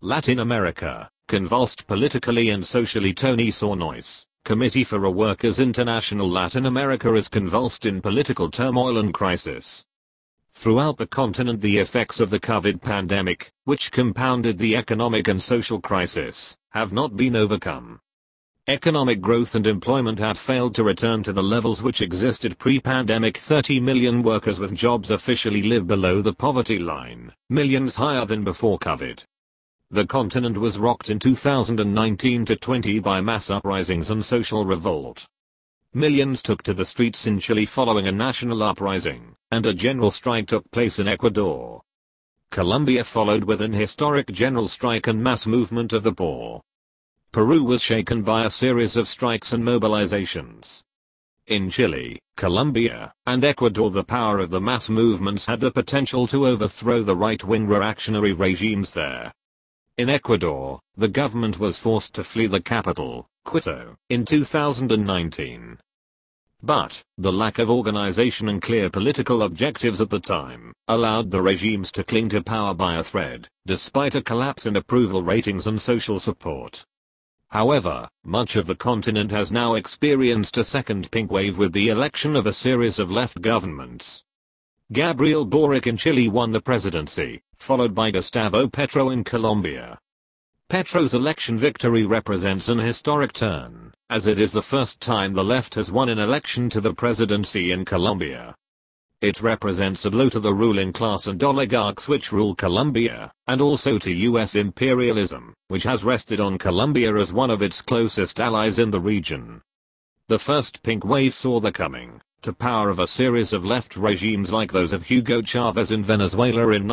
Latin America, convulsed politically and socially. Tony Sornois, Committee for a Workers International. Latin America is convulsed in political turmoil and crisis. Throughout the continent, the effects of the COVID pandemic, which compounded the economic and social crisis, have not been overcome. Economic growth and employment have failed to return to the levels which existed pre-pandemic. 30 million workers with jobs officially live below the poverty line, millions higher than before COVID. The continent was rocked in 2019-20 by mass uprisings and social revolt. Millions took to the streets in Chile following a national uprising, and a general strike took place in Ecuador. Colombia followed with an historic general strike and mass movement of the poor. Peru was shaken by a series of strikes and mobilizations. In Chile, Colombia, and Ecuador, the power of the mass movements had the potential to overthrow the right-wing reactionary regimes there. In Ecuador, the government was forced to flee the capital, Quito, in 2019. But, the lack of organization and clear political objectives at the time, allowed the regimes to cling to power by a thread, despite a collapse in approval ratings and social support. However, much of the continent has now experienced a second pink wave with the election of a series of left governments. Gabriel Boric in Chile won the presidency, followed by Gustavo Petro in Colombia. Petro's election victory represents an historic turn, as it is the first time the left has won an election to the presidency in Colombia. It represents a blow to the ruling class and oligarchs which rule Colombia, and also to US imperialism, which has rested on Colombia as one of its closest allies in the region. The first pink wave saw the coming to power of a series of left regimes like those of Hugo Chavez in Venezuela in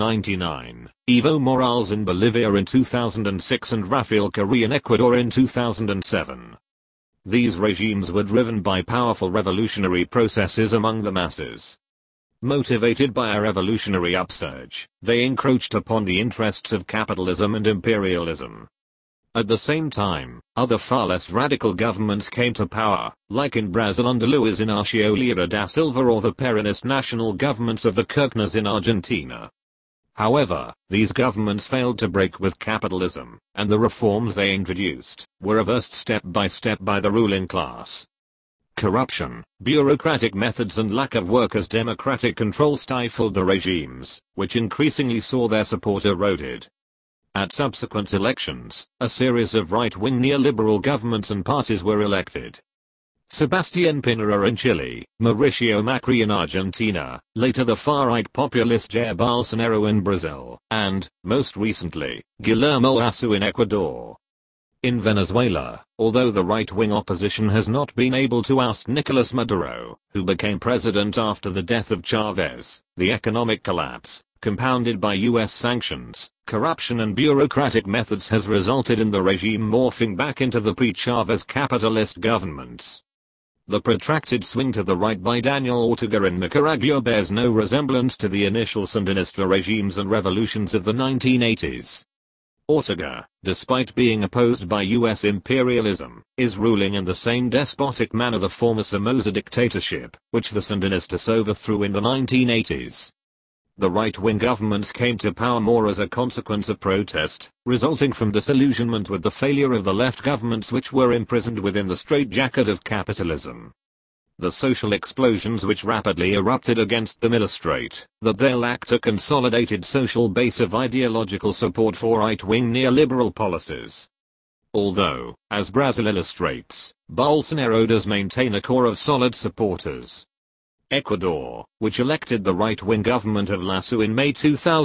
1999, Evo Morales in Bolivia in 2006 and Rafael Correa in Ecuador in 2007. These regimes were driven by powerful revolutionary processes among the masses. Motivated by a revolutionary upsurge, they encroached upon the interests of capitalism and imperialism. At the same time, other far less radical governments came to power, like in Brazil under Luiz Inácio Lula da Silva or the Peronist national governments of the Kirchners in Argentina. However, these governments failed to break with capitalism, and the reforms they introduced were reversed step by the ruling class. Corruption, bureaucratic methods and lack of workers' democratic control stifled the regimes, which increasingly saw their support eroded. At subsequent elections, a series of right-wing neoliberal governments and parties were elected. Sebastián Piñera in Chile, Mauricio Macri in Argentina, later the far-right populist Jair Bolsonaro in Brazil, and, most recently, Guillermo Lasso in Ecuador. In Venezuela, although the right-wing opposition has not been able to oust Nicolas Maduro, who became president after the death of Chavez, the economic collapse, compounded by US sanctions, corruption and bureaucratic methods has resulted in the regime morphing back into the pre-Chavez capitalist governments. The protracted swing to the right by Daniel Ortega in Nicaragua bears no resemblance to the initial Sandinista regimes and revolutions of the 1980s. Ortega, despite being opposed by US imperialism, is ruling in the same despotic manner the former Somoza dictatorship, which the Sandinistas overthrew in the 1980s. The right-wing governments came to power more as a consequence of protest, resulting from disillusionment with the failure of the left governments which were imprisoned within the straitjacket of capitalism. The social explosions which rapidly erupted against them illustrate that they lacked a consolidated social base of ideological support for right-wing neoliberal policies. Although, as Brazil illustrates, Bolsonaro does maintain a core of solid supporters. Ecuador, which elected the right-wing government of Lasso in May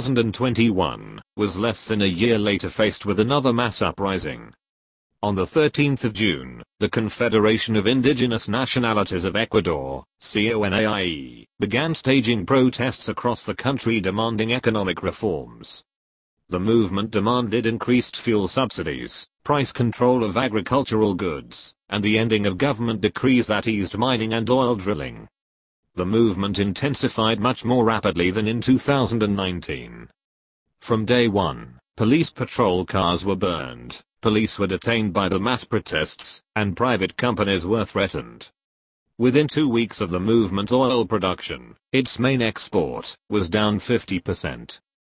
2021, was less than a year later faced with another mass uprising. On the 13th of June, the Confederation of Indigenous Nationalities of Ecuador, CONAIE, began staging protests across the country demanding economic reforms. The movement demanded increased fuel subsidies, price control of agricultural goods, and the ending of government decrees that eased mining and oil drilling. The movement intensified much more rapidly than in 2019. From day one, police patrol cars were burned, police were detained by the mass protests, and private companies were threatened. Within 2 weeks of the movement, oil production, its main export, was down 50%.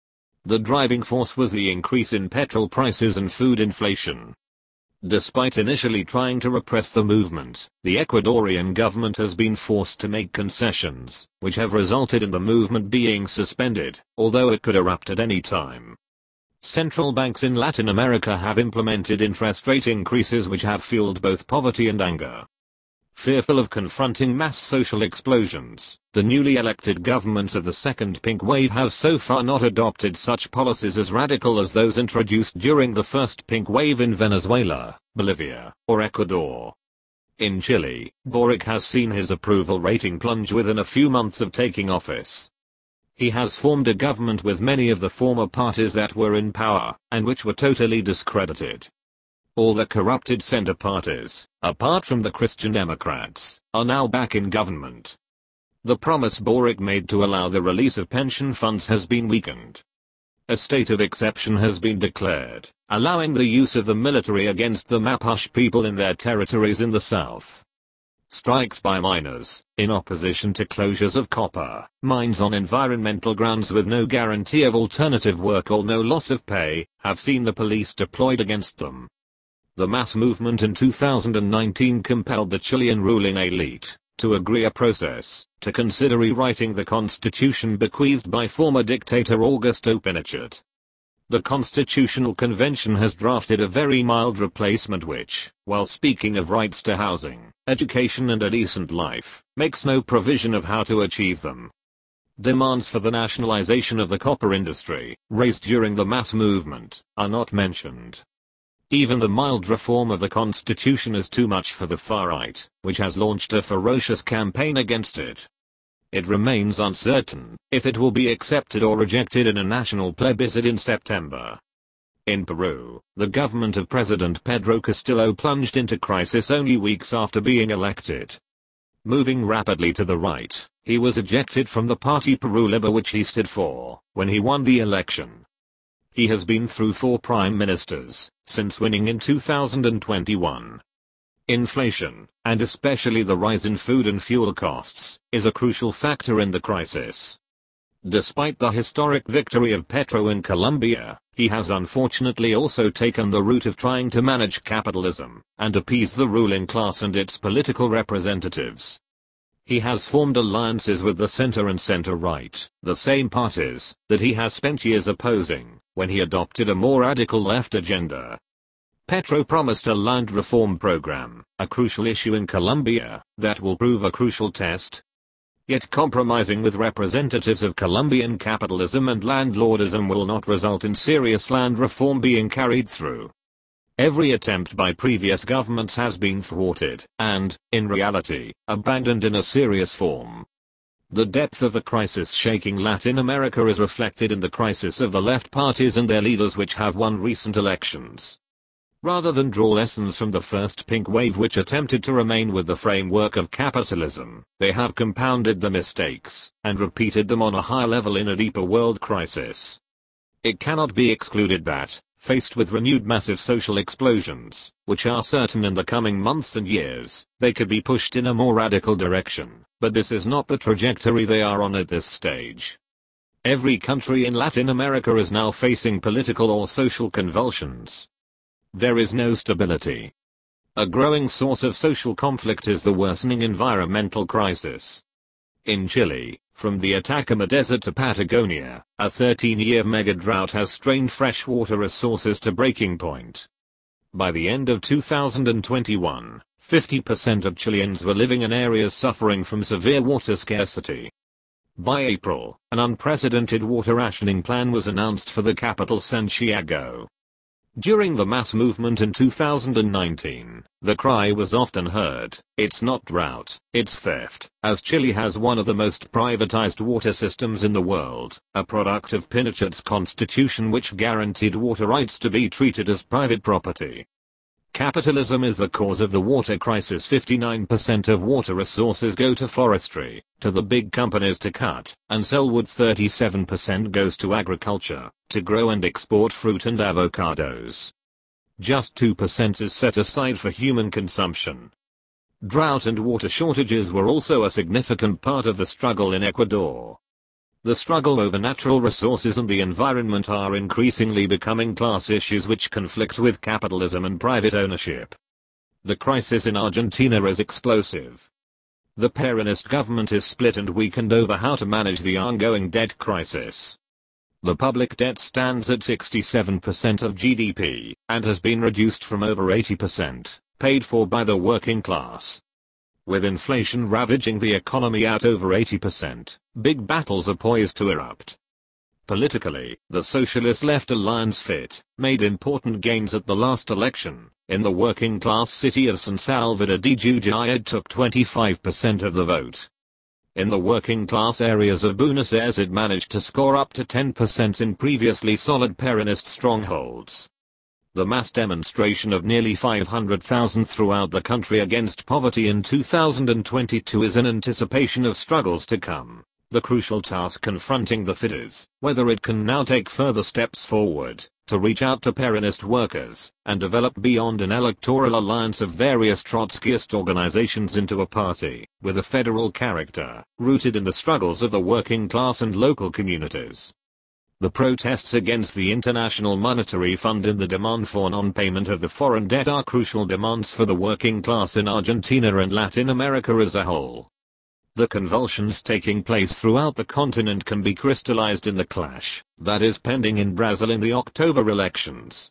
The driving force was the increase in petrol prices and food inflation. Despite initially trying to repress the movement, the Ecuadorian government has been forced to make concessions, which have resulted in the movement being suspended, although it could erupt at any time. Central banks in Latin America have implemented interest rate increases which have fueled both poverty and anger. Fearful of confronting mass social explosions, the newly elected governments of the second pink wave have so far not adopted such policies as radical as those introduced during the first pink wave in Venezuela, Bolivia, or Ecuador. In Chile, Boric has seen his approval rating plunge within a few months of taking office. He has formed a government with many of the former parties that were in power, and which were totally discredited. All the corrupted center parties, apart from the Christian Democrats, are now back in government. The promise Boric made to allow the release of pension funds has been weakened. A state of exception has been declared, allowing the use of the military against the Mapuche people in their territories in the south. Strikes by miners, in opposition to closures of copper mines on environmental grounds with no guarantee of alternative work or no loss of pay, have seen the police deployed against them. The mass movement in 2019 compelled the Chilean ruling elite to agree a process to consider rewriting the constitution bequeathed by former dictator Augusto Pinochet. The Constitutional Convention has drafted a very mild replacement which, while speaking of rights to housing, education and a decent life, makes no provision of how to achieve them. Demands for the nationalization of the copper industry, raised during the mass movement, are not mentioned. Even the mild reform of the constitution is too much for the far right, which has launched a ferocious campaign against it. It remains uncertain if it will be accepted or rejected in a national plebiscite in September. In Peru, the government of President Pedro Castillo plunged into crisis only weeks after being elected. Moving rapidly to the right, he was ejected from the party Peru Libre which he stood for, when he won the election. He has been through 4 prime ministers since winning in 2021. Inflation, and especially the rise in food and fuel costs, is a crucial factor in the crisis. Despite the historic victory of Petro in Colombia, he has unfortunately also taken the route of trying to manage capitalism and appease the ruling class and its political representatives. He has formed alliances with the center and center-right, the same parties that he has spent years opposing when he adopted a more radical left agenda. Petro promised a land reform program, a crucial issue in Colombia, that will prove a crucial test. Yet compromising with representatives of Colombian capitalism and landlordism will not result in serious land reform being carried through. Every attempt by previous governments has been thwarted, and, in reality, abandoned in a serious form. The depth of the crisis shaking Latin America is reflected in the crisis of the left parties and their leaders which have won recent elections. Rather than draw lessons from the first pink wave which attempted to remain with the framework of capitalism, they have compounded the mistakes and repeated them on a higher level in a deeper world crisis. It cannot be excluded that, faced with renewed massive social explosions, which are certain in the coming months and years, they could be pushed in a more radical direction, but this is not the trajectory they are on at this stage. Every country in Latin America is now facing political or social convulsions. There is no stability. A growing source of social conflict is the worsening environmental crisis. In Chile, from the Atacama Desert to Patagonia, a 13-year mega drought has strained freshwater resources to breaking point. By the end of 2021, 50% of Chileans were living in areas suffering from severe water scarcity. By April, an unprecedented water rationing plan was announced for the capital Santiago. During the mass movement in 2019, the cry was often heard, "It's not drought, it's theft," as Chile has one of the most privatized water systems in the world, a product of Pinochet's constitution which guaranteed water rights to be treated as private property. Capitalism is the cause of the water crisis. 59% of water resources go to forestry, to the big companies to cut and sell wood. 37% goes to agriculture, to grow and export fruit and avocados. Just 2% is set aside for human consumption. Drought and water shortages were also a significant part of the struggle in Ecuador. The struggle over natural resources and the environment are increasingly becoming class issues which conflict with capitalism and private ownership. The crisis in Argentina is explosive. The Peronist government is split and weakened over how to manage the ongoing debt crisis. The public debt stands at 67% of GDP, and has been reduced from over 80%, paid for by the working class. With inflation ravaging the economy at over 80%, big battles are poised to erupt. Politically, the Socialist Left Alliance FIT made important gains at the last election. In the working class city of San Salvador de Jujuy it took 25% of the vote. In the working class areas of Buenos Aires it managed to score up to 10% in previously solid Peronist strongholds. The mass demonstration of nearly 500,000 throughout the country against poverty in 2022 is in anticipation of struggles to come. The crucial task confronting the FIT is whether it can now take further steps forward to reach out to Peronist workers and develop beyond an electoral alliance of various Trotskyist organizations into a party with a federal character rooted in the struggles of the working class and local communities. The protests against the International Monetary Fund and the demand for non-payment of the foreign debt are crucial demands for the working class in Argentina and Latin America as a whole. The convulsions taking place throughout the continent can be crystallized in the clash that is pending in Brazil in the October elections.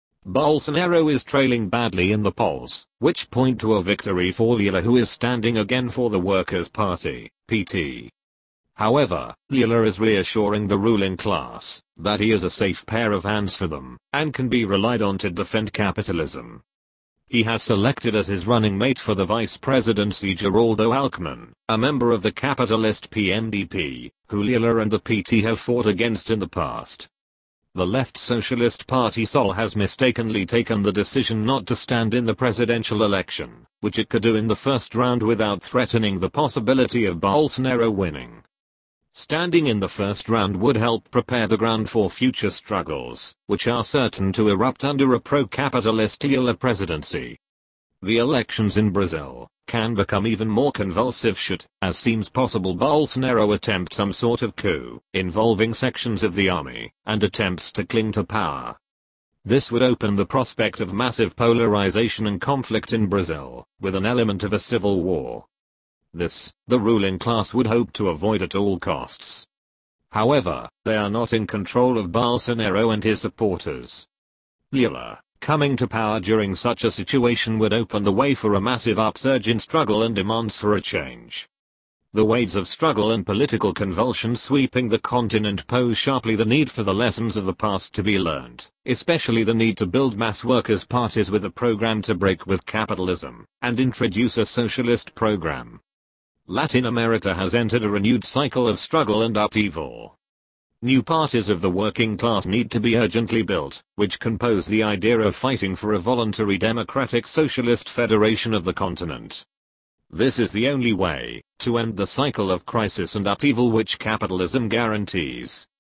Bolsonaro is trailing badly in the polls, which point to a victory for Lula, who is standing again for the Workers' Party, PT. However, Lula is reassuring the ruling class that he is a safe pair of hands for them and can be relied on to defend capitalism. He has selected as his running mate for the vice presidency Geraldo Alckmin, a member of the capitalist PMDP, who Lula and the PT have fought against in the past. The left Socialist Party SOL has mistakenly taken the decision not to stand in the presidential election, which it could do in the first round without threatening the possibility of Bolsonaro winning. Standing in the first round would help prepare the ground for future struggles, which are certain to erupt under a pro-capitalist Lula presidency. The elections in Brazil can become even more convulsive should, as seems possible, Bolsonaro attempt some sort of coup involving sections of the army and attempts to cling to power. This would open the prospect of massive polarization and conflict in Brazil, with an element of a civil war. This, the ruling class would hope to avoid at all costs. However, they are not in control of Bolsonaro and his supporters. Lula, coming to power during such a situation would open the way for a massive upsurge in struggle and demands for a change. The waves of struggle and political convulsion sweeping the continent pose sharply the need for the lessons of the past to be learned, especially the need to build mass workers' parties with a program to break with capitalism and introduce a socialist program. Latin America has entered a renewed cycle of struggle and upheaval. New parties of the working class need to be urgently built, which compose the idea of fighting for a voluntary democratic socialist federation of the continent. This is the only way to end the cycle of crisis and upheaval which capitalism guarantees.